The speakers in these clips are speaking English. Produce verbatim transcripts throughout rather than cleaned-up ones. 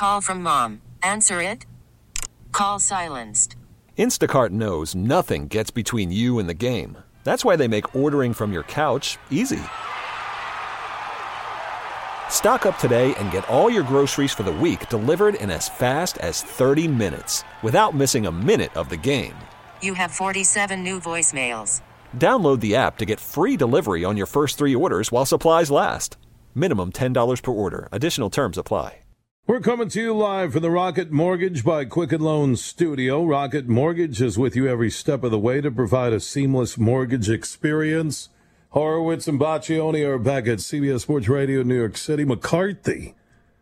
Call from mom. Answer it. Call silenced. Instacart knows nothing gets between you and the game. That's why they make ordering from your couch easy. Stock up today and get all your groceries for the week delivered in as fast as thirty minutes without missing a minute of the game. You have forty-seven new voicemails. Download the app to get free delivery on your first three orders while supplies last. Minimum ten dollars per order. Additional terms apply. We're coming to you live from the Rocket Mortgage by Quicken Loans studio. Rocket Mortgage is with you every step of the way to provide a seamless mortgage experience. Horowitz and Baccioni are back at C B S Sports Radio New York City. McCarthy,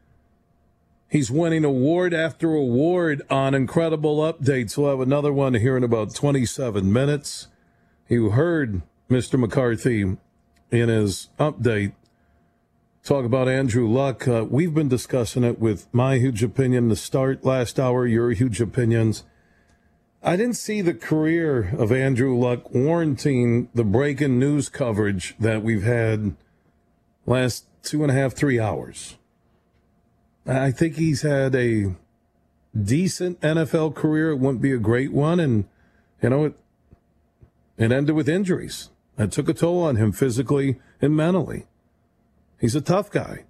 he's winning award after award on incredible updates. We'll have another one here in about twenty-seven minutes. You heard Mister McCarthy in his update talk about Andrew Luck. Uh, we've been discussing it with my huge opinion to start last hour, your huge opinions. I didn't see the career of Andrew Luck warranting the breaking news coverage that we've had last two and a half, three hours. I think he's had a decent N F L career. It wouldn't be a great one. And, you know, it, it ended with injuries. That took a toll on him physically and mentally. He's a tough guy,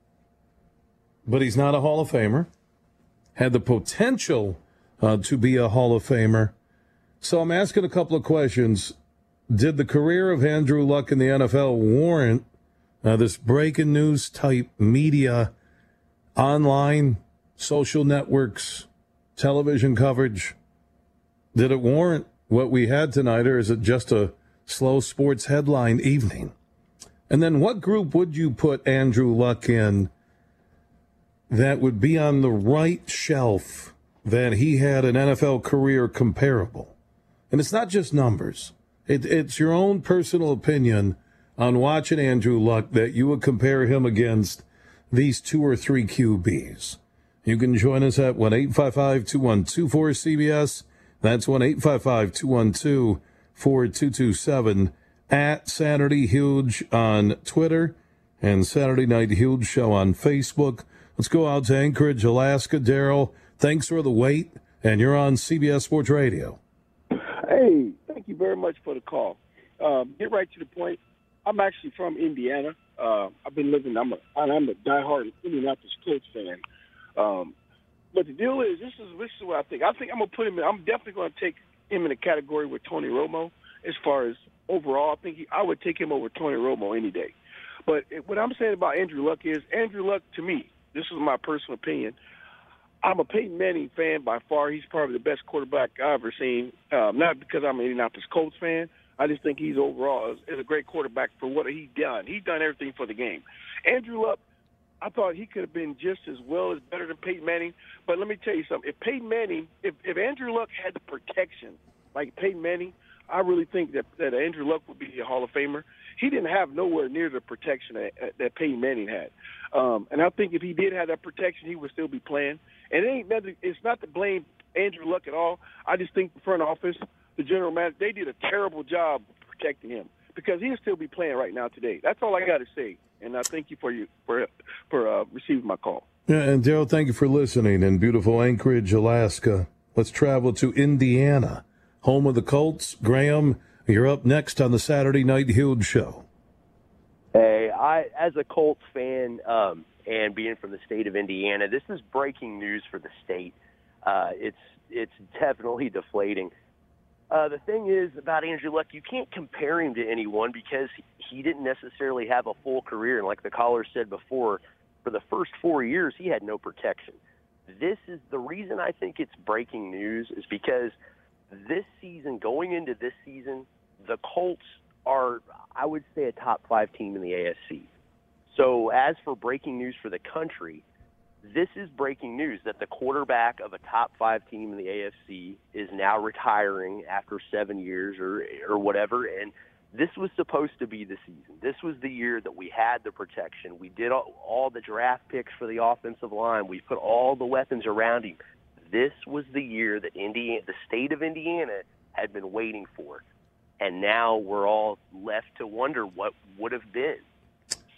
but he's not a Hall of Famer. Had the potential uh, to be a Hall of Famer. So I'm asking a couple of questions. Did the career of Andrew Luck in the N F L warrant uh, this breaking news type media, online, social networks, television coverage? Did it warrant what we had tonight, or is it just a slow sports headline evening? And then what group would you put Andrew Luck in that would be on the right shelf that he had an N F L career comparable? And it's not just numbers. It, it's your own personal opinion on watching Andrew Luck that you would compare him against these two or three Q Bs. You can join us at one eight five five, two one two, four C B S. That's one eight five five, two one two, four two two seven. At Saturday Huge on Twitter and Saturday Night Huge Show on Facebook. Let's go out to Anchorage, Alaska. Daryl, thanks for the wait, and you're on C B S Sports Radio. Hey, thank you very much for the call. Um, get right to the point. I'm actually from Indiana. Uh, I've been living, I'm a, I'm a diehard Indianapolis Colts fan. Um, but the deal is, this is, this is what I think. I think I'm going to put him in, I'm definitely going to take him in a category with Tony Romo as far as overall. I think he, I would take him over Tony Romo any day. But what I'm saying about Andrew Luck is, Andrew Luck, to me, this is my personal opinion, I'm a Peyton Manning fan by far. He's probably the best quarterback I've ever seen, um, not because I'm an Indianapolis Colts fan. I just think he's overall is, is a great quarterback for what he's done. He's done everything for the game. Andrew Luck, I thought he could have been just as well as better than Peyton Manning. But let me tell you something. If Peyton Manning, if, if Andrew Luck had the protection like Peyton Manning, I really think that, that Andrew Luck would be a Hall of Famer. He didn't have nowhere near the protection that, that Peyton Manning had. Um, and I think if he did have that protection, he would still be playing. And it ain't nothing, it's not to blame Andrew Luck at all. I just think the front office, the general manager, they did a terrible job protecting him because he'll still be playing right now today. That's all I got to say. And I thank you for you for for uh, receiving my call. Yeah, and Daryl, thank you for listening in beautiful Anchorage, Alaska. Let's travel to Indiana, home of the Colts. Graham, you're up next on the Saturday Night Huge Show. Hey, I as a Colts fan um, and being from the state of Indiana, this is breaking news for the state. Uh, it's it's definitely deflating. Uh, the thing is about Andrew Luck, you can't compare him to anyone because he didn't necessarily have a full career. And like the caller said before, for the first four years, he had no protection. This is the reason I think it's breaking news is because this season, going into this season, the Colts are, I would say, a top five team in the A F C. So as for breaking news for the country, this is breaking news that the quarterback of a top five team in the A F C is now retiring after seven years or or whatever. And this was supposed to be the season. This was the year that we had the protection. We did all, all the draft picks for the offensive line. We put all the weapons around him. This was the year that Indiana, the state of Indiana had been waiting for. And now we're all left to wonder what would have been.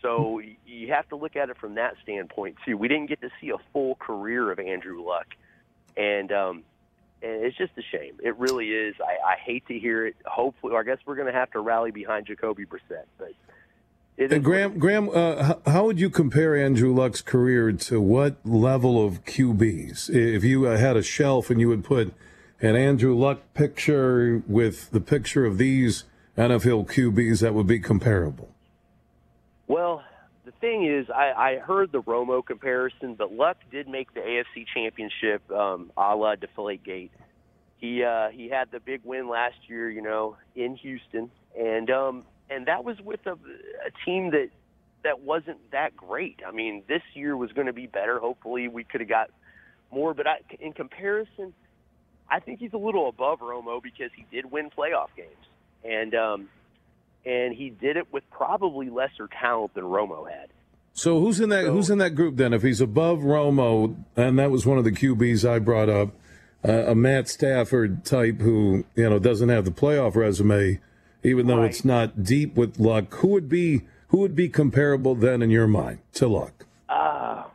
So you have to look at it from that standpoint, too. We didn't get to see a full career of Andrew Luck, and, um, and it's just a shame. It really is. I, I hate to hear it. Hopefully, I guess we're going to have to rally behind Jacoby Brissett. But it and Graham, Graham uh, how would you compare Andrew Luck's career to what level of Q Bs? If you uh, had a shelf and you would put an Andrew Luck picture with the picture of these N F L Q Bs, that would be comparable. Well, the thing is, I, I heard the Romo comparison, but Luck did make the A F C Championship um, a la Deflategate. He uh, he had the big win last year, you know, in Houston, and um, and that was with a, a team that that wasn't that great. I mean, this year was going to be better. Hopefully, we could have got more, but I, in comparison, I think he's a little above Romo because he did win playoff games, and um, and he did it with probably lesser talent than Romo had. So who's in that? So, who's in that group then? If he's above Romo, and that was one of the Q Bs I brought up, uh, a Matt Stafford type who you know doesn't have the playoff resume, even though right. it's not deep with Luck. Who would be who would be comparable then in your mind to Luck? Uh,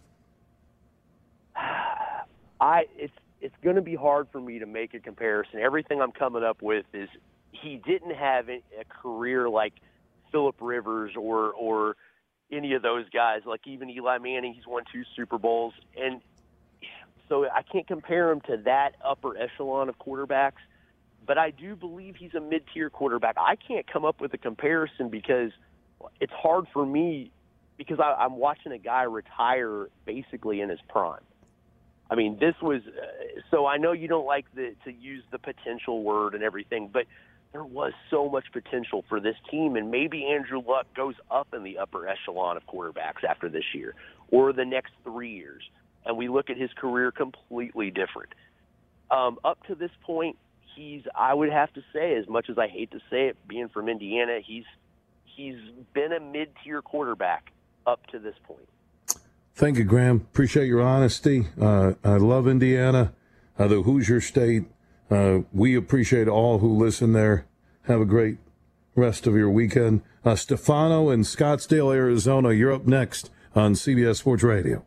I it's it's going to be hard for me to make a comparison. Everything I'm coming up with is. He didn't have a career like Phillip Rivers or or any of those guys, like even Eli Manning. He's won two Super Bowls. And so I can't compare him to that upper echelon of quarterbacks, but I do believe he's a mid-tier quarterback. I can't come up with a comparison because it's hard for me because I, I'm watching a guy retire basically in his prime. I mean, this was uh, – so I know you don't like the, to use the potential word and everything, but – there was so much potential for this team, and maybe Andrew Luck goes up in the upper echelon of quarterbacks after this year or the next three years, and we look at his career completely different. Um, up to this point, he's, I would have to say, as much as I hate to say it, being from Indiana, he's he's been a mid-tier quarterback up to this point. Thank you, Graham. Appreciate your honesty. Uh, I love Indiana, uh, the Hoosier State. Uh, we appreciate all who listen there. Have a great rest of your weekend. Uh, Stefano in Scottsdale, Arizona, you're up next on C B S Sports Radio.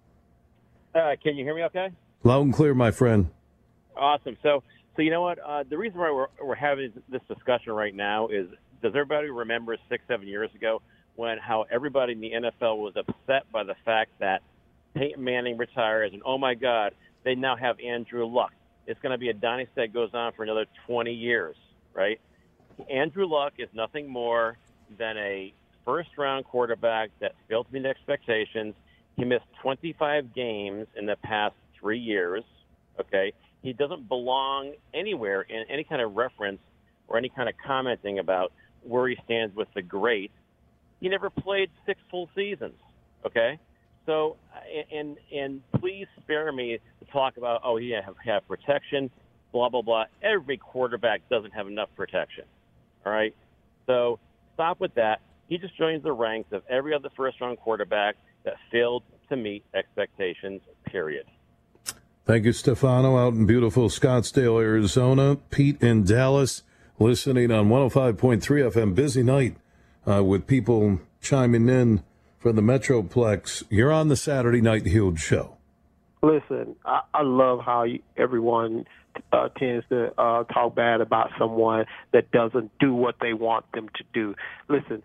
Uh, can you hear me okay? Loud and clear, my friend. Awesome. So, so you know what? Uh, the reason why we're, we're having this discussion right now is, does everybody remember six, seven years ago when how everybody in the N F L was upset by the fact that Peyton Manning retires and, oh, my God, they now have Andrew Luck. It's going to be a dynasty that goes on for another twenty years, right? Andrew Luck is nothing more than a first-round quarterback that failed to meet expectations. He missed twenty-five games in the past three years, okay? He doesn't belong anywhere in any kind of reference or any kind of commenting about where he stands with the greats. He never played six full seasons, okay? So, and and please spare me to talk about, oh, he have, have protection, blah, blah, blah. Every quarterback doesn't have enough protection, all right? So stop with that. He just joins the ranks of every other first-round quarterback that failed to meet expectations, period. Thank you, Stefano, out in beautiful Scottsdale, Arizona. Pete in Dallas, listening on one oh five point three F M. Busy night uh, with people chiming in from the Metroplex. You're on the Saturday Night Healed Show. Listen, I, I love how you, everyone uh, tends to uh, talk bad about someone that doesn't do what they want them to do. Listen,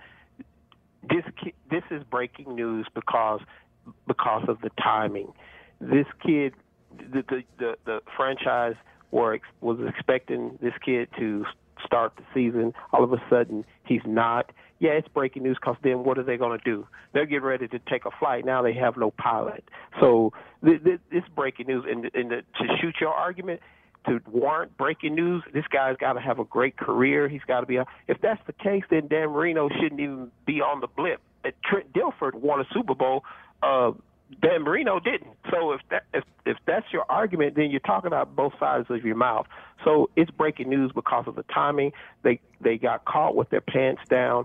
this this is breaking news because because of the timing. This kid, the the, the, the franchise were, was expecting this kid to start the season. All of a sudden, he's not. Yeah, it's breaking news because then what are they going to do? They're getting ready to take a flight. Now they have no pilot. So this, this breaking news. And, and the, to shoot your argument, to warrant breaking news, this guy's got to have a great career. He's got to be a, if that's the case, then Dan Marino shouldn't even be on the blip. Trent Dilfer won a Super Bowl. Uh, Dan Marino didn't. So if that if, if that's your argument, then you're talking out both sides of your mouth. So it's breaking news because of the timing. They they got caught with their pants down.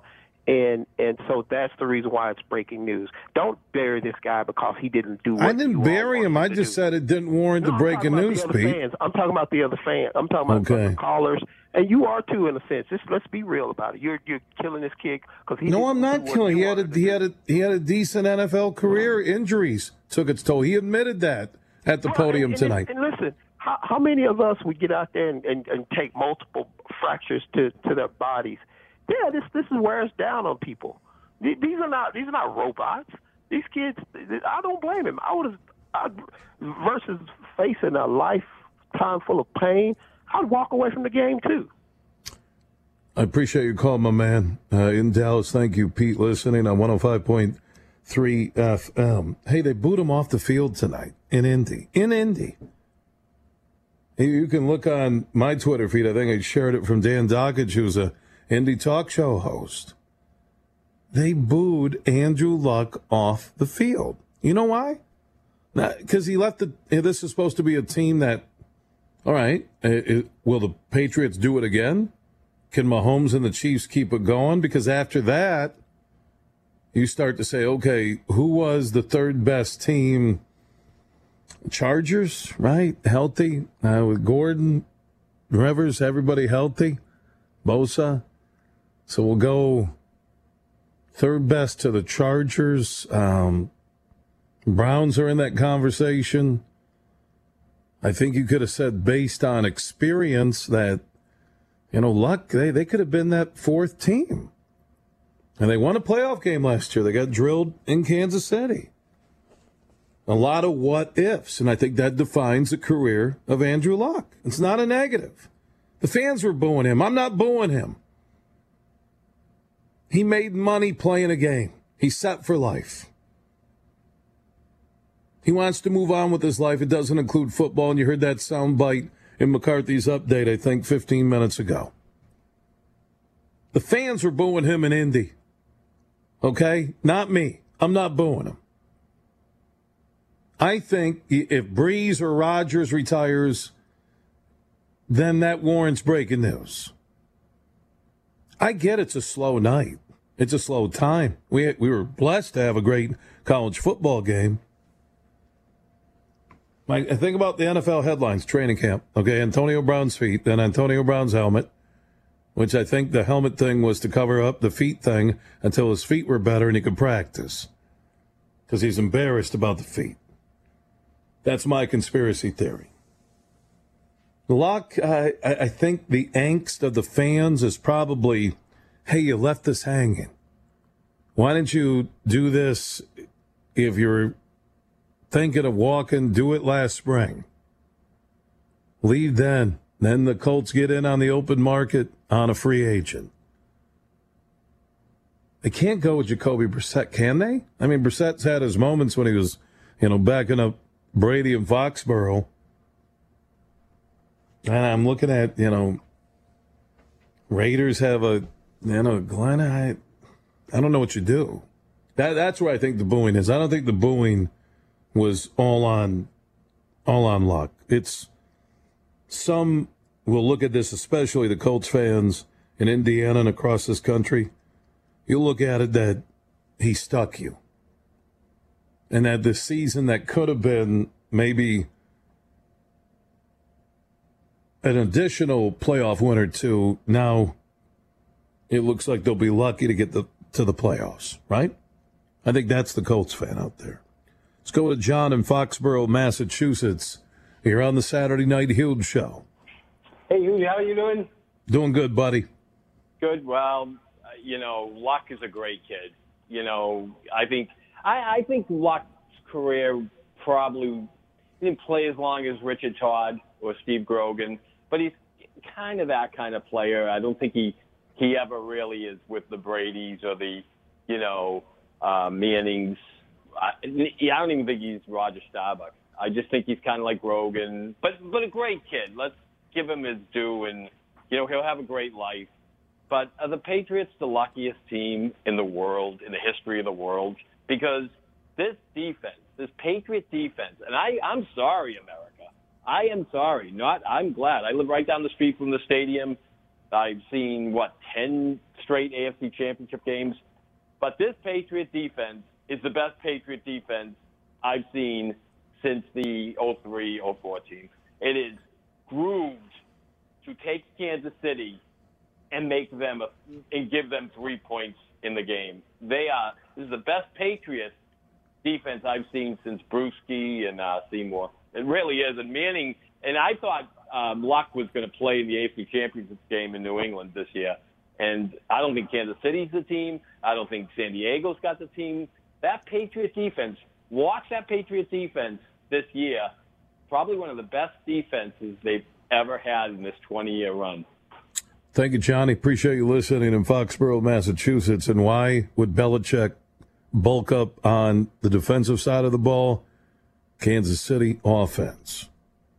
And and so that's the reason why it's breaking news. Don't bury this guy because he didn't do what I didn't you all bury want him. I to just do. said it didn't warrant No, the I'm breaking talking about news, the other Pete. fans. I'm talking about the other fans. I'm talking about Okay. the callers. And you are, too, in a sense. Just let's be real about it. You're you're killing this kid because he No, didn't I'm do not what killing. you He had a wanted to he do. had a he had a decent N F L career. Injuries took its toll. He admitted that at the Well, podium and, and, tonight. And listen, how, how many of us would get out there and, and, and take multiple fractures to, to their bodies? Yeah, this this is wears down on people. These are not these are not robots. These kids, I don't blame him. I would have versus facing a lifetime full of pain. I'd walk away from the game too. I appreciate your call, my man. Uh, in Dallas, thank you, Pete, listening on one oh five point three F M. Hey, they booed him off the field tonight in Indy. In Indy. You can look on my Twitter feed. I think I shared it from Dan Dockage, who's a Indy talk show host. They booed Andrew Luck off the field. You know why? Because he left the. This is supposed to be a team that. All right, it, it, will the Patriots do it again? Can Mahomes and the Chiefs keep it going? Because after that, you start to say, okay, who was the third best team? Chargers, right? Healthy uh, with Gordon, Rivers, everybody healthy. Bosa. So we'll go third best to the Chargers. Um, Browns are in that conversation. I think you could have said based on experience that, you know, Luck, they, they could have been that fourth team. And they won a playoff game last year. They got drilled in Kansas City. A lot of what ifs, and I think that defines the career of Andrew Luck. It's not a negative. The fans were booing him. I'm not booing him. He made money playing a game. He's set for life. He wants to move on with his life. It doesn't include football, and you heard that soundbite in McCarthy's update, I think, fifteen minutes ago. The fans were booing him in Indy. Okay? Not me. I'm not booing him. I think if Breeze or Rodgers retires, then that warrants breaking news. I get it's a slow night. It's a slow time. We we were blessed to have a great college football game. I think about the N F L headlines, training camp. Okay, Antonio Brown's feet, then Antonio Brown's helmet, which I think the helmet thing was to cover up the feet thing until his feet were better and he could practice because he's embarrassed about the feet. That's my conspiracy theory. Luck, I, I think the angst of the fans is probably, hey, you left this hanging. Why didn't you do this if you're thinking of walking? Do it last spring. Leave then. Then the Colts get in on the open market on a free agent. They can't go with Jacoby Brissett, can they? I mean, Brissett's had his moments when he was, you know, backing up Brady and Foxborough. And I'm looking at, you know, Raiders have a, you know, Glenn, I, I don't know what you do. That That's where I think the booing is. I don't think the booing was all on, all on Luck. It's, some will look at this, especially the Colts fans in Indiana and across this country. You look at it that he stuck you. And that the season that could have been maybe an additional playoff win or two, now it looks like they'll be lucky to get the, to the playoffs, right? I think that's the Colts fan out there. Let's go to John in Foxborough, Massachusetts. You're on the Saturday Night Huge Show. Hey, Huge, how are you doing? Doing good, buddy. Good. Well, uh, you know, Luck is a great kid. You know, I think I, I think Luck's career probably didn't play as long as Richard Todd or Steve Grogan, but he's kind of that kind of player. I don't think he he ever really is with the Bradys or the, you know, uh, Mannings. I, I don't even think he's Roger Staubach. I just think he's kind of like Grogan, but but a great kid. Let's give him his due, and you know he'll have a great life. But are the Patriots the luckiest team in the world, in the history of the world? Because this defense, this Patriot defense, and I, I'm sorry, America. I am sorry. Not. I'm glad. I live right down the street from the stadium. I've seen, what, ten straight A F C Championship games. But this Patriot defense is the best Patriot defense I've seen since the oh three oh four team. It is groomed to take Kansas City and make them a, and give them three points in the game. They are this is the best Patriots defense I've seen since Brewski and uh, Seymour. It really is. And Manning, and I thought um, Luck was going to play in the A F C Championship game in New England this year. And I don't think Kansas City's the team. I don't think San Diego's got the team. That Patriot defense, watch that Patriot defense this year. Probably one of the best defenses they've ever had in this twenty-year run. Thank you, Johnny. Appreciate you listening in Foxborough, Massachusetts. And why would Belichick bulk up on the defensive side of the ball? Kansas City offense.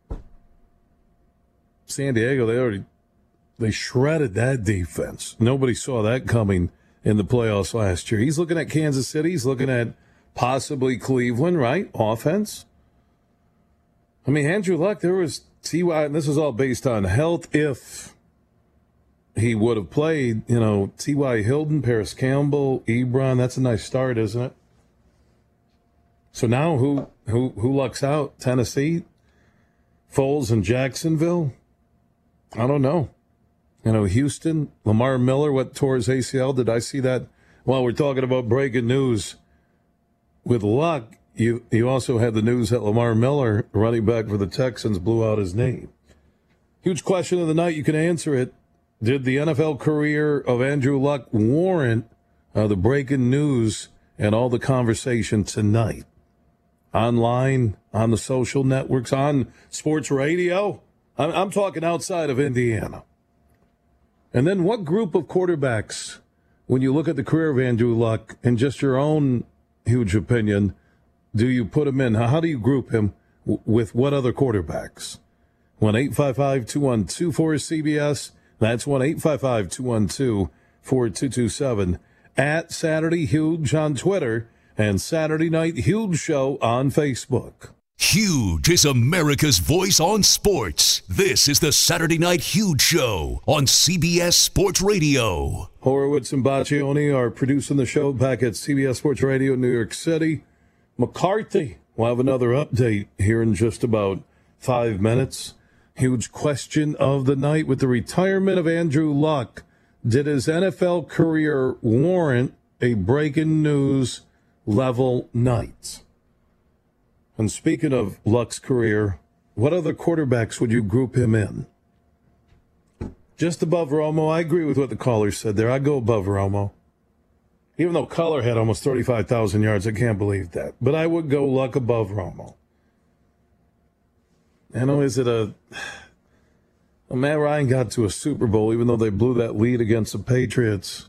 San Diego, they already they shredded that defense. Nobody saw that coming in the playoffs last year. He's looking at Kansas City. He's looking at possibly Cleveland, right? Offense. I mean, Andrew Luck, there was T Y, and this is all based on health. If he would have played, you know, T Y. Hilton, Paris Campbell, Ebron, that's a nice start, isn't it? So now who who who lucks out? Tennessee? Foles and Jacksonville? I don't know. You know, Houston, Lamar Miller, what tore his A C L? Did I see that? Well, we're talking about breaking news. With Luck, you, you also had the news that Lamar Miller, running back for the Texans, blew out his knee. Huge question of the night. You can answer it. Did the N F L career of Andrew Luck warrant uh, the breaking news and all the conversation tonight? Online, on the social networks, on sports radio? I'm, I'm talking outside of Indiana. And then what group of quarterbacks, when you look at the career of Andrew Luck and just your own huge opinion, do you put him in? How do you group him w- with what other quarterbacks? one eight five five, two one two, four C B S. That's one eight five five, two one two, four two two seven. At Saturday Huge on Twitter and Saturday Night Huge Show on Facebook. Huge is America's voice on sports. This is the Saturday Night Huge Show on C B S Sports Radio. Horowitz and Baccioni are producing the show back at C B S Sports Radio in New York City. McCarthy will have another update here in just about five minutes. Huge question of the night with the retirement of Andrew Luck. Did his N F L career warrant a breaking news level night? And speaking of Luck's career, what other quarterbacks would you group him in? Just above Romo. I agree with what the caller said there. I go above Romo. Even though Color had almost thirty-five thousand yards, I can't believe that. But I would go Luck above Romo. I know, is it a... Well, Matt Ryan got to a Super Bowl, even though they blew that lead against the Patriots.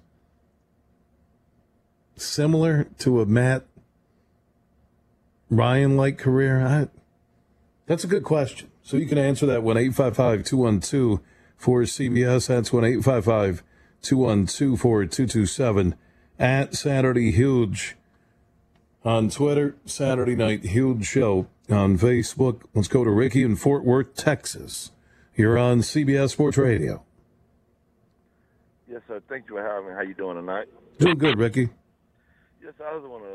Similar to a Matt Ryan-like career? I, that's a good question. So you can answer that one eight five five, two one two, four C B S. That's one eight five five, two one two, four two two seven. At Saturday Huge on Twitter, Saturday Night Huge Show on Facebook. Let's go to Ricky in Fort Worth, Texas. You're on C B S Sports Radio. Yes, sir. Thank you for having me. How you doing tonight? Doing good, Ricky. Yes, I just want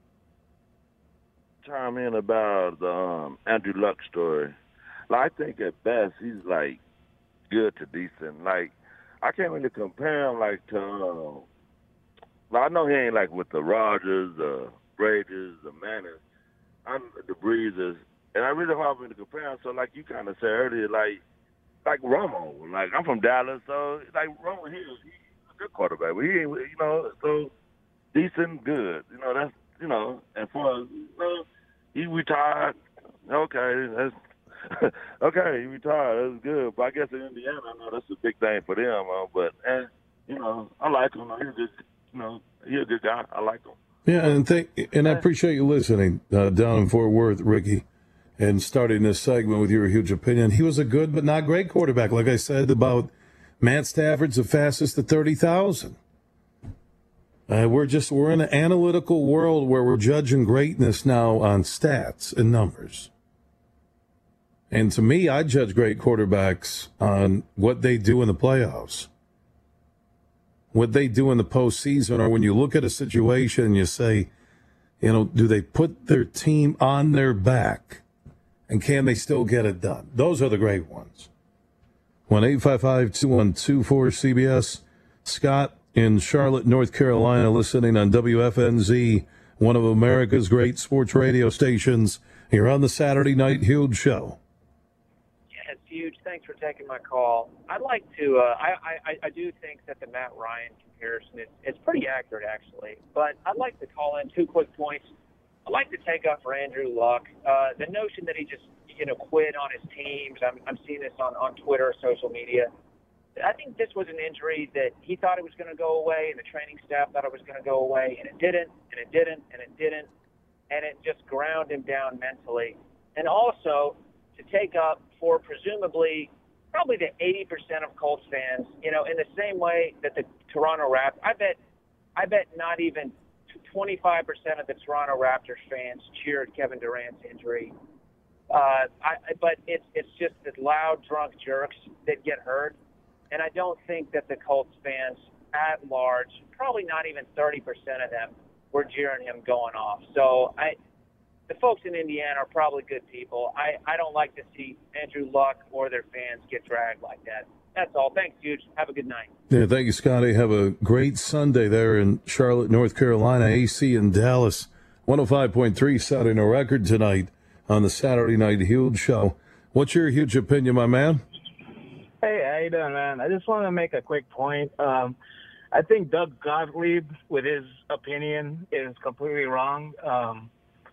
to chime in about the um, Andrew Luck story. Like, I think at best he's like good to decent. Like, I can't really compare him like to. Uh, well, I know he ain't like with the Rodgers, the Brady's, the Manners, I'm the Breezes, and I really hard for me to compare him. So, like you kind of said earlier, like like Romo. Like, I'm from Dallas, so like Romo, he, he's a good quarterback, but he ain't, you know, so decent, good. You know, that's, you know, and for, you know, he retired. Okay, that's okay. He retired. That's good. But I guess in Indiana, I know that's a big thing for them. Uh, but and you know, I like him. He's just, you know, he's a good guy. I like him. Yeah, and thank, and I appreciate you listening uh, down in Fort Worth, Ricky, and starting this segment with your huge opinion. He was a good but not great quarterback. Like I said about Matt Stafford's the fastest at thirty thousand. Uh, we're just we're in an analytical world where we're judging greatness now on stats and numbers. And to me, I judge great quarterbacks on what they do in the playoffs. what they do in the postseason, or when you look at a situation and you say, you know, do they put their team on their back, and can they still get it done? Those are the great ones. one eight five five, two one two, four C B S. Scott in Charlotte, North Carolina, listening on W F N Z, one of America's great sports radio stations. Here on the Saturday Night Huge Show. Yeah, it's huge. Thanks for taking my call. I'd like to, uh, I, I, I do think that the Matt Ryan comparison is it's pretty accurate, actually. But I'd like to call in two quick points. I'd like to take up for Andrew Luck. Uh, the notion that he just, you know, quit on his teams. I'm, I'm seeing this on, on Twitter, social media. I think this was an injury that he thought it was going to go away, and the training staff thought it was going to go away, and it didn't, and it didn't, and it didn't. And it just ground him down mentally. And also to take up for presumably probably the eighty percent of Colts fans, you know, in the same way that the Toronto Raptors, I bet, I bet not even twenty-five percent of the Toronto Raptors fans cheered Kevin Durant's injury. Uh, I, but it's, it's just the loud, drunk jerks that get hurt. And I don't think that the Colts fans at large, probably not even thirty percent of them, were jeering him going off. So I, the folks in Indiana are probably good people. I, I don't like to see Andrew Luck or their fans get dragged like that. That's all. Thanks, Huge. Have a good night. Yeah, thank you, Scotty. Have a great Sunday there in Charlotte, North Carolina. A C in Dallas. one oh five point three Saturday No Record tonight on the Saturday Night Huge Show. What's your huge opinion, my man? Hey, how you doing, man? I just want to make a quick point. Um, I think Doug Gottlieb, with his opinion, is completely wrong. Um,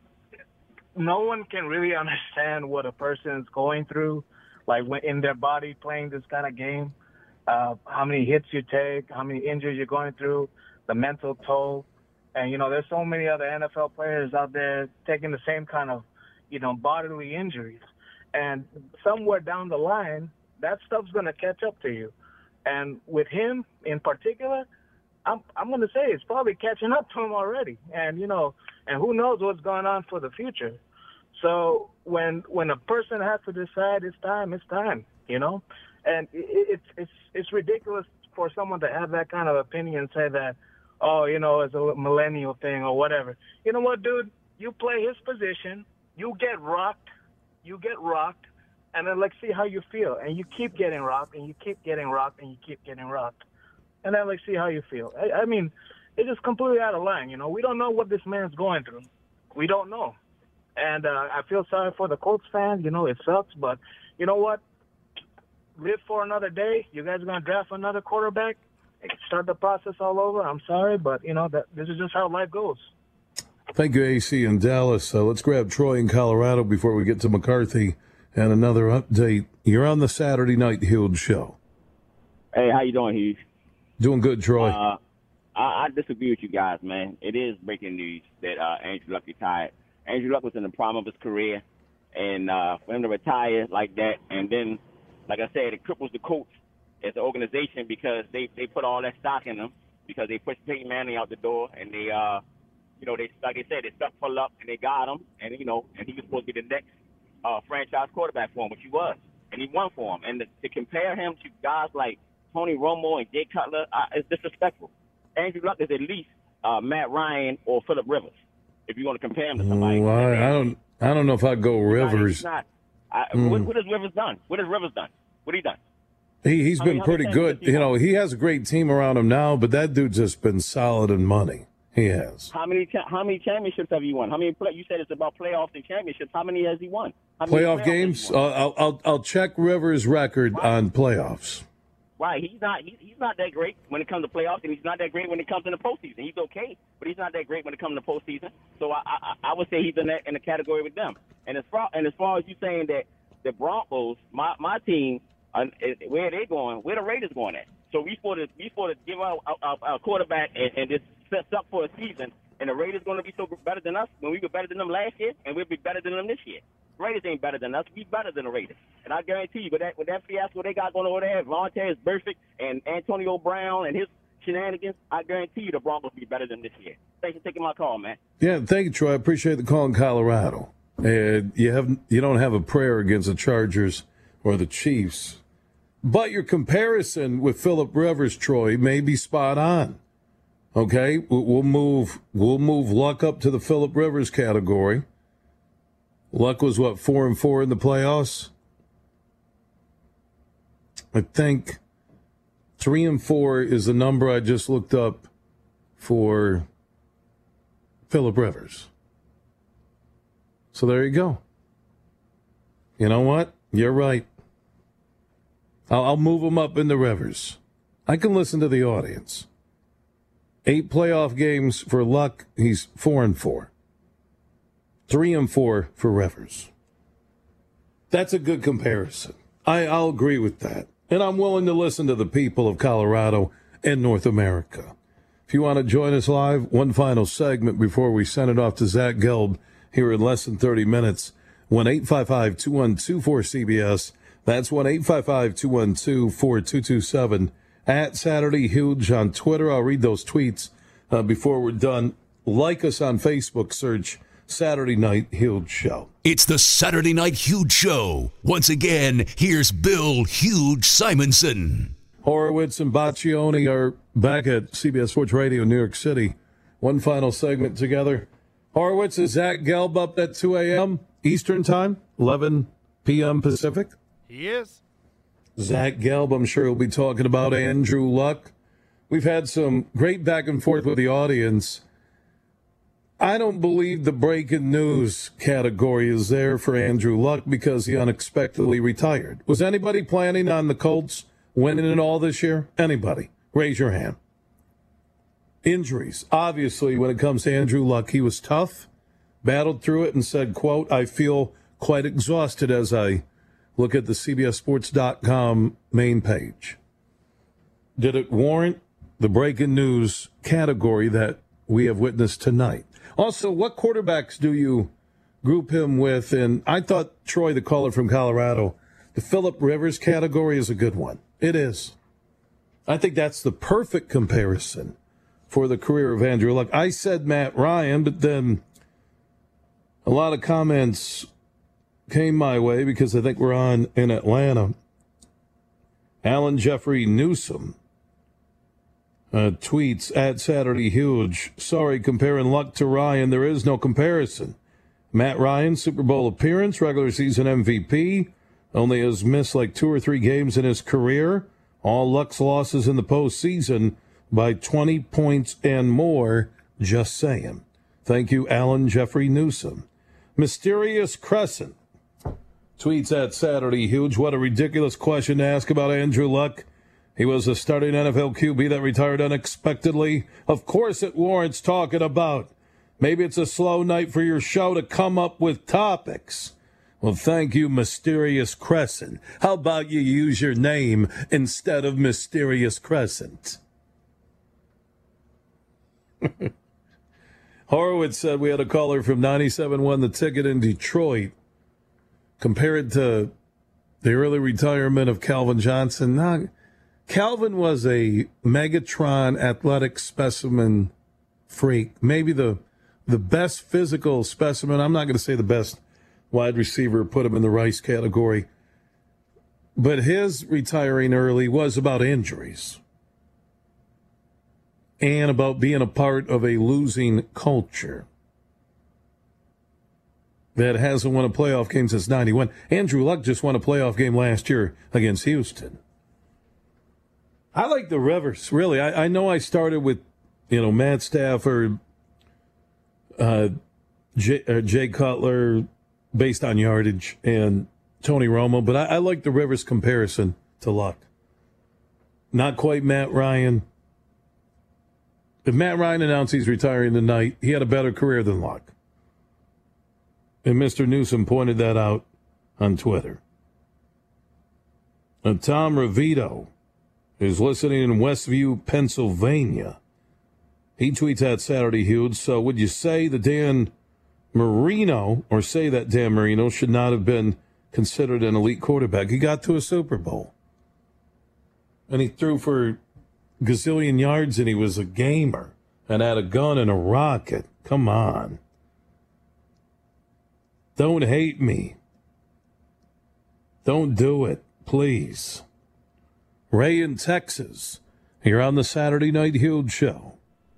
no one can really understand what a person is going through, like when in their body playing this kind of game, uh, how many hits you take, how many injuries you're going through, the mental toll. And, you know, there's so many other N F L players out there taking the same kind of, you know, bodily injuries. And somewhere down the line, that stuff's going to catch up to you. And with him in particular, I'm I'm going to say it's probably catching up to him already. And, you know, and who knows what's going on for the future. So when when a person has to decide it's time, it's time, you know. And it, it's it's it's ridiculous for someone to have that kind of opinion and say that, oh, you know, it's a millennial thing or whatever. You know what, dude? You play his position, you get rocked, you get rocked, and then let's see how you feel. And you keep getting rocked, and you keep getting rocked, and you keep getting rocked. And then let's see how you feel. I, I mean, it's just completely out of line, you know. We don't know what this man's going through. We don't know. And uh, I feel sorry for the Colts fans. You know, it sucks. But you know what? Live for another day. You guys are going to draft another quarterback, start the process all over. I'm sorry, but, you know, that this is just how life goes. Thank you, A C in Dallas. Uh, let's grab Troy in Colorado before we get to McCarthy and another update. You're on the Saturday Night Huge Show. Hey, how you doing, Hugh? Doing good, Troy. Uh, I, I disagree with you guys, man. It is breaking news that uh, Andrew Luck retired. Andrew Luck was in the prime of his career, and uh, for him to retire like that, and then, like I said, it cripples the Colts as an organization because they, they put all that stock in him because they pushed Peyton Manning out the door, and they, uh, you know, they like they said, they stuck for luck, and they got him, and, you know, and he was supposed to be the next uh, franchise quarterback for him, which he was, and he won for him. And to, to compare him to guys like Tony Romo and Jay Cutler, uh, it's disrespectful. Andrew Luck is at least uh, Matt Ryan or Phillip Rivers, if you want to compare him to somebody. Well, I, I don't I don't know if I'd go Rivers. He's not. I, mm. what, what has Rivers done? What has Rivers done? What has he done? He, he's I been mean, pretty good. You know, he has a great team around him now, but that dude's just been solid in money. He has. How many cha- how many championships have you won? How many play- you said it's about playoffs and championships. How many has he won? How many Playoff games? Uh, I'll, I'll I'll check Rivers' record right. on playoffs. Right, he's not he's, he's not that great when it comes to playoffs, and he's not that great when it comes in the postseason. He's okay, but he's not that great when it comes to postseason. So I I, I would say he's in that in the category with them. And as far and as far as you saying that the Broncos, my my team, uh, where they going, where the Raiders going at? So we supposed to we supposed to give out a, a quarterback and, and just set up for a season, and the Raiders going to be so better than us when we were better than them last year, and we'll be better than them this year. Raiders ain't better than us. We better than the Raiders. And I guarantee you, with that, with that fiasco they got going over there, Vontaze Burfict and Antonio Brown and his shenanigans, I guarantee you the Broncos will be better than this year. Thanks for taking my call, man. Yeah, thank you, Troy. I appreciate the call in Colorado. And you have you don't have a prayer against the Chargers or the Chiefs, But your comparison with Phillip Rivers, Troy, may be spot on. Okay, we'll move we'll move Luck up to the Phillip Rivers category. Luck was, what, four and four in the playoffs? I think three and four is the number I just looked up for Phillip Rivers. So there you go. You know what? You're right. I'll, I'll move him up in the Rivers. I can listen to the audience. Eight playoff games for Luck. He's four and four. Three and four for Rivers. That's a good comparison. I, I'll agree with that. And I'm willing to listen to the people of Colorado and North America. If you want to join us live, one final segment before we send it off to Zach Gelb here in less than thirty minutes. one eight five five, two one two, four C B S. That's one eight five five, two one two, four two two seven. At Saturday Huge on Twitter. I'll read those tweets uh, before we're done. Like us on Facebook. Search Saturday Night Huge Show. It's the Saturday Night Huge Show. Once again, here's Bill Huge Simonson. Horowitz and Baccioni are back at C B S Sports Radio, New York City. One final segment together. Horowitz, is Zach Gelb up at two a.m. Eastern Time, eleven p.m. Pacific? He is. Zach Gelb, I'm sure he'll be talking about Andrew Luck. We've had some great back and forth with the audience. I don't believe the breaking news category is there for Andrew Luck because he unexpectedly retired. Was anybody planning on the Colts winning it all this year? Anybody? Raise your hand. Injuries. Obviously, when it comes to Andrew Luck, he was tough, battled through it, and said, quote, I feel quite exhausted as I look at the C B S Sports dot com main page. Did it warrant the breaking news category that we have witnessed tonight? Also, what quarterbacks do you group him with? And I thought Troy, the caller from Colorado, the Phillip Rivers category is a good one. It is. I think that's the perfect comparison for the career of Andrew Luck. I said Matt Ryan, but then a lot of comments came my way because I think we're on in Atlanta. Alan Jeffrey Newsom uh, tweets at Saturday Huge, sorry, comparing Luck to Ryan, there is no comparison. Matt Ryan, Super Bowl appearance, regular season M V P, only has missed like two or three games in his career. All Luck's losses in the postseason by twenty points and more, just saying. Thank you, Alan Jeffrey Newsom. Mysterious Crescent tweets at Saturday Huge, what a ridiculous question to ask about Andrew Luck. He was a starting N F L Q B that retired unexpectedly. Of course it warrants talking about. Maybe it's a slow night for your show to come up with topics. Well, thank you, Mysterious Crescent. How about you use your name instead of Mysterious Crescent? Horowitz said we had a caller from ninety-seven point one The Ticket in Detroit. Compared to the early retirement of Calvin Johnson, nah, Calvin was a Megatron athletic specimen freak. Maybe the the best physical specimen. I'm not going to say the best wide receiver, put him in the Rice category. But his retiring early was about injuries and about being a part of a losing culture that hasn't won a playoff game since ninety-one. Andrew Luck just won a playoff game last year against Houston. I like the Rivers, really. I, I know I started with, you know, Matt Stafford, uh, Jay, uh, Jay Cutler, based on yardage, and Tony Romo, but I, I like the Rivers comparison to Luck. Not quite Matt Ryan. If Matt Ryan announced he's retiring tonight, he had a better career than Luck. And Mister Newsom pointed that out on Twitter. And Tom Ravito is listening in Westview, Pennsylvania. He tweets at Saturday Huge, so would you say that Dan Marino, or say that Dan Marino should not have been considered an elite quarterback? He got to a Super Bowl. And he threw for gazillion yards, and he was a gamer and had a gun and a rocket. Come on. Don't hate me. Don't do it, please. Ray in Texas. You're on the Saturday Night Huge Show.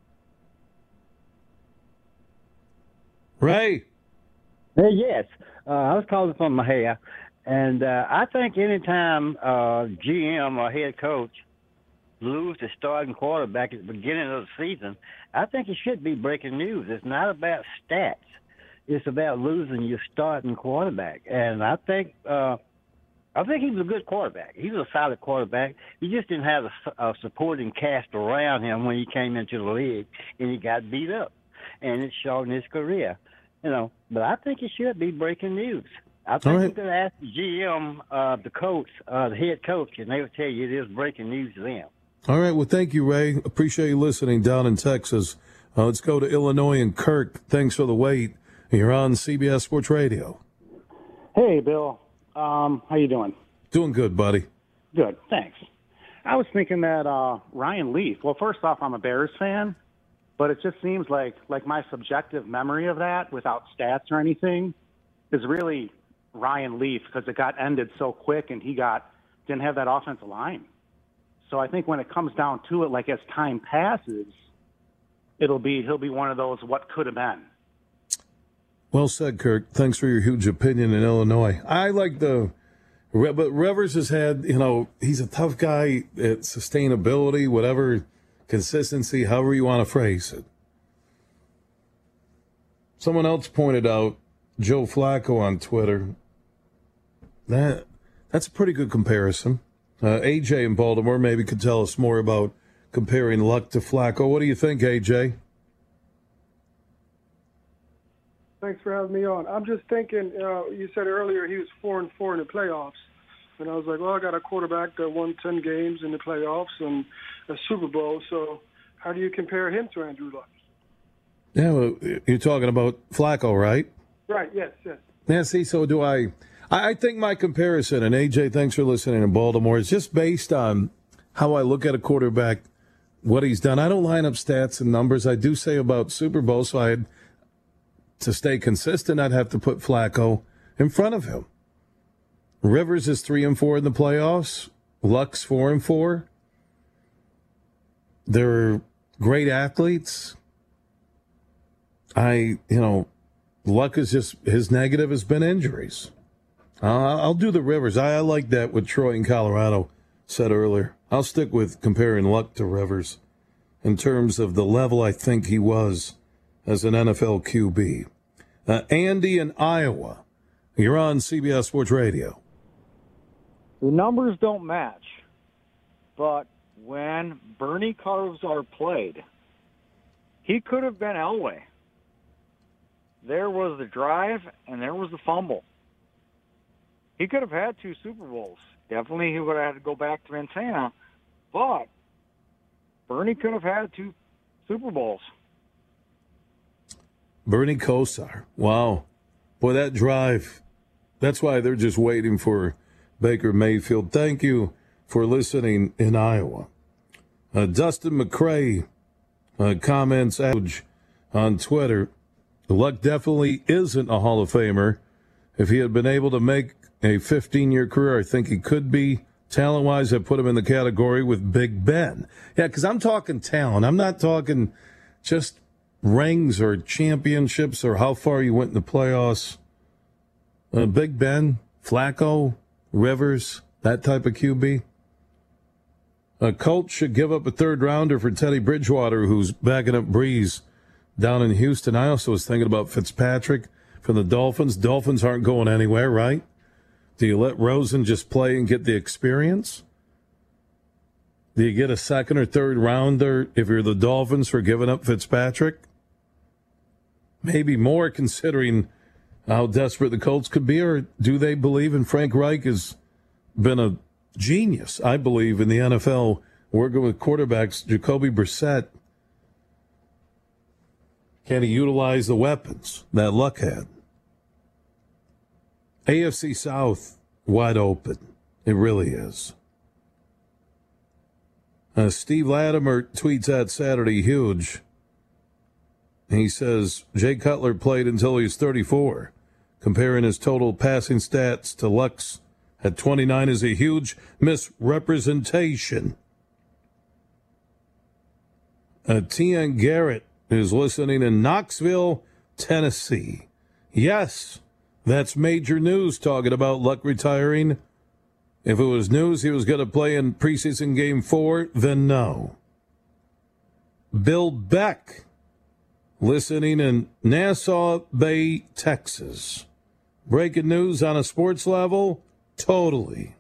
Ray. Hey, yes. Uh, I was calling from Mahia, and uh, I think anytime uh, G M or head coach lose the starting quarterback at the beginning of the season, I think it should be breaking news. It's not about stats. It's about losing your starting quarterback. And I think uh, I think he was a good quarterback. He was a solid quarterback. He just didn't have a, a supporting cast around him when he came into the league, and he got beat up. And it shortened his career. You know, but I think it should be breaking news. I think right. you could ask the G M, uh, the coach, uh, the head coach, and they would tell you it is breaking news to them. All right. Well, thank you, Ray. Appreciate you listening down in Texas. Uh, let's go to Illinois and Kirk. Thanks for the wait. You're on C B S Sports Radio. Hey, Bill. Um, how you doing? Doing good, buddy. Good. Thanks. I was thinking that uh, Ryan Leaf. Well, first off, I'm a Bears fan, but it just seems like like my subjective memory of that, without stats or anything, is really Ryan Leaf, because it got ended so quick and he got didn't have that offensive line. So I think when it comes down to it, like as time passes, it'll be he'll be one of those what could have been. Well said, Kirk. Thanks for your huge opinion in Illinois. I like the, but Rivers has had, you know, he's a tough guy at sustainability, whatever, consistency, however you want to phrase it. Someone else pointed out Joe Flacco on Twitter. That that's a pretty good comparison. Uh, A J in Baltimore maybe could tell us more about comparing Luck to Flacco. What do you think, A J? Thanks for having me on. I'm just thinking, uh, you said earlier he was four and four in the playoffs. And I was like, well, I got a quarterback that won ten games in the playoffs and a Super Bowl. So how do you compare him to Andrew Luck? Yeah, well, you're talking about Flacco, right? Right, yes, yes. Yeah, see, so do I. I think my comparison, and A J, thanks for listening in Baltimore, is just based on how I look at a quarterback, what he's done. I don't line up stats and numbers. I do say about Super Bowl, so I had to stay consistent, I'd have to put Flacco in front of him. Rivers is three and four in the playoffs. Luck's four and four. They're great athletes. I, you know, Luck is just, his negative has been injuries. Uh, I'll do the Rivers. I, I like that what Troy in Colorado said earlier. I'll stick with comparing Luck to Rivers in terms of the level I think he was as an N F L Q B. Uh, Andy in Iowa, you're on C B S Sports Radio. The numbers don't match, but when Bernie Kosar played, he could have been Elway. There was the drive, and there was the fumble. He could have had two Super Bowls. Definitely he would have had to go back to Montana, but Bernie could have had two Super Bowls. Bernie Kosar. Wow. Boy, that drive. That's why they're just waiting for Baker Mayfield. Thank you for listening in Iowa. Uh, Dustin McCray uh, comments on Twitter. Luck definitely isn't a Hall of Famer. If he had been able to make a fifteen-year career, I think he could be. Talent-wise, I put him in the category with Big Ben. Yeah, because I'm talking talent. I'm not talking just rings or championships or how far you went in the playoffs. Uh, Big Ben, Flacco, Rivers, that type of Q B. A Colts should give up a third rounder for Teddy Bridgewater, who's backing up Breeze down in Houston. I also was thinking about Fitzpatrick from the Dolphins. Dolphins aren't going anywhere, right? Do you let Rosen just play and get the experience? Do you get a second or third rounder if you're the Dolphins for giving up Fitzpatrick? Maybe more, considering how desperate the Colts could be, or do they believe in Frank Reich has been a genius, I believe, in the N F L, working with quarterbacks. Jacoby Brissett, can he utilize the weapons that Luck had? A F C South, wide open. It really is. Uh, Steve Latimer tweets at Saturday Huge. He says, Jay Cutler played until he was thirty-four, comparing his total passing stats to Luck's at twenty-nine is a huge misrepresentation. Uh, Tian Garrett is listening in Knoxville, Tennessee. Yes, that's major news talking about Luck retiring. If it was news he was going to play in preseason game four, then no. Bill Beck, listening in Nassau Bay, Texas. Breaking news on a sports level? Totally.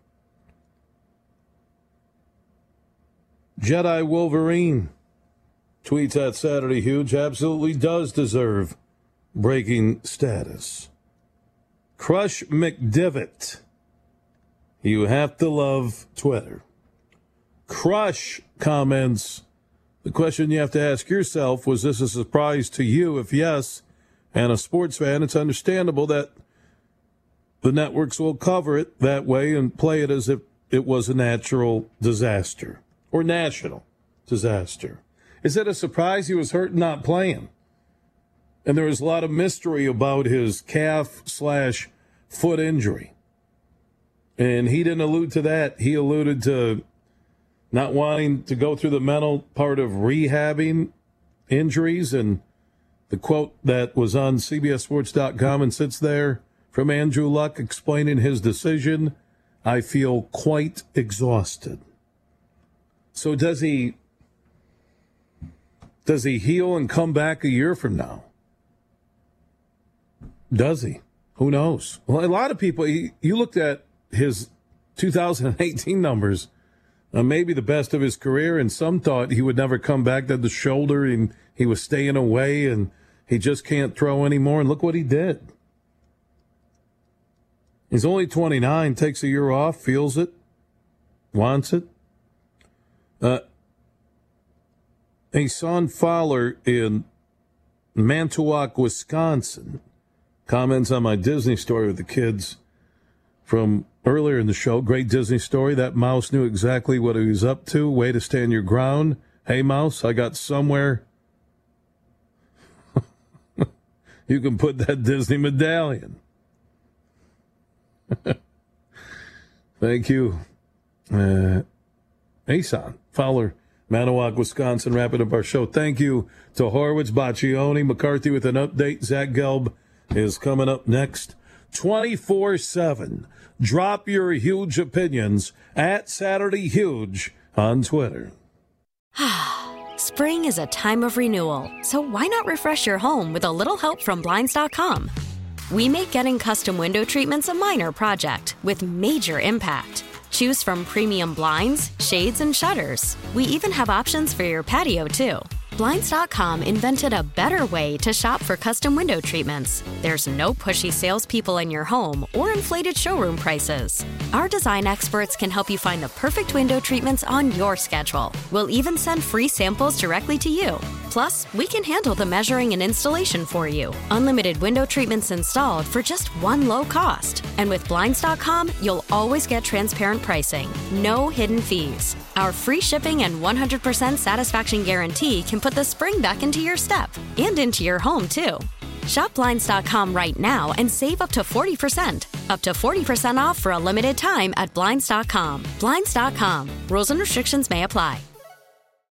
Jedi Wolverine tweets at Saturday Huge, absolutely does deserve breaking status. Crush McDivitt, you have to love Twitter. Crush comments, the question you have to ask yourself, was this a surprise to you? If yes, and a sports fan, it's understandable that the networks will cover it that way and play it as if it was a natural disaster or national disaster. Is it a surprise he was hurt and not playing? And there was a lot of mystery about his calf slash foot injury. And he didn't allude to that. He alluded to not wanting to go through the mental part of rehabbing injuries. And the quote that was on C B S Sports dot com and sits there from Andrew Luck explaining his decision, I feel quite exhausted. So does he, does he heal and come back a year from now? Does he? Who knows? Well, a lot of people, he, you looked at his two thousand eighteen numbers, uh, maybe the best of his career, and some thought he would never come back to the shoulder and he was staying away and he just can't throw anymore. And look what he did. He's only twenty-nine, takes a year off, feels it, wants it. Uh, Asan Fowler in Manitowoc, Wisconsin, comments on my Disney story with the kids from earlier in the show. Great Disney story. That mouse knew exactly what he was up to. Way to stand your ground. Hey, mouse, I got somewhere you can put that Disney medallion. Thank you. Uh, Asan Fowler, Manitowoc, Wisconsin, wrapping up our show. Thank you to Horowitz, Baccioni, McCarthy with an update. Zach Gelb is coming up next. twenty-four seven. Drop your huge opinions at Saturday Huge on Twitter. Spring is a time of renewal, so why not refresh your home with a little help from Blinds dot com? We make getting custom window treatments a minor project with major impact. Choose from premium blinds, shades, and shutters. We even have options for your patio, too. Blinds dot com invented a better way to shop for custom window treatments. There's no pushy salespeople in your home or inflated showroom prices. Our design experts can help you find the perfect window treatments on your schedule. We'll even send free samples directly to you. Plus, we can handle the measuring and installation for you. Unlimited window treatments installed for just one low cost. And with Blinds dot com, you'll always get transparent pricing. No hidden fees. Our free shipping and one hundred percent satisfaction guarantee can put the spring back into your step and into your home, too. Shop Blinds dot com right now and save up to forty percent. Up to forty percent off for a limited time at Blinds dot com. Blinds dot com. Rules and restrictions may apply.